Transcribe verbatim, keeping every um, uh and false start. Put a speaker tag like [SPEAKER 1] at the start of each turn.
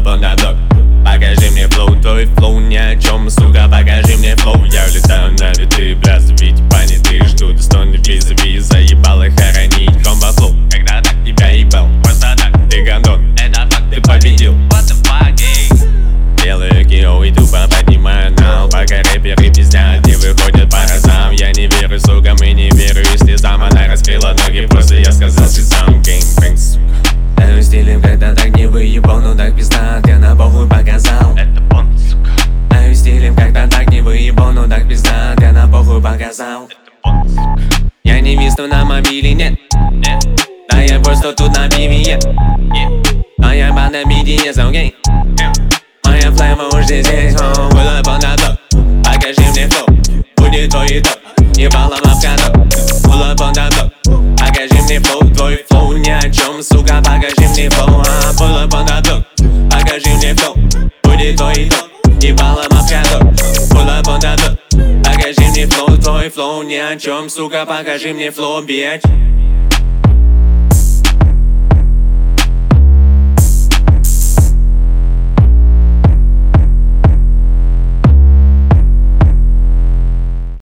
[SPEAKER 1] on the block. Покажи мне флоу, твой флоу ни о чем, сука, покажи мне флоу. Я улетаю на биты, блясы, ведь понятые жду достойный визави, заебал их хоронить комбо флоу. Когда так тебя ебал, просто так, ты гандон, это факт, ты победил. What the fuck, эй? Делаю кио и тупо поднимаю нал, пока рэперы пиздят, не выходят по разам. Я не верю, сука, мы не верю, если сам она раскрыла ноги, просто я сказал сам геймбэнг, сука. Даю стилем, когда так не выебал, ну так пизда, я на похуй показал. Это он, сука. Даю стилем, когда так не выебал, ну так пизда, я на похуй показал. Это он, сука. Я не висну на мобиле, нет, нет. Да я просто тут на пиве, нет, нет. Моя банда миди, не саугей. Моя флэма уж здесь, он был up on the block. Покажи мне флоу, будет твой итог. Ебалом обкаток, был up on the block. Покажи мне флоу, твой флоу ни о чем, сука, покажи мне флоу. А, был up on the block. Покажи мне флоу, будет твой итог. Ебалом обкаток, был up on the block. Покажи мне флоу, твой флоу ни о чем, сука, покажи мне флоу, bitch.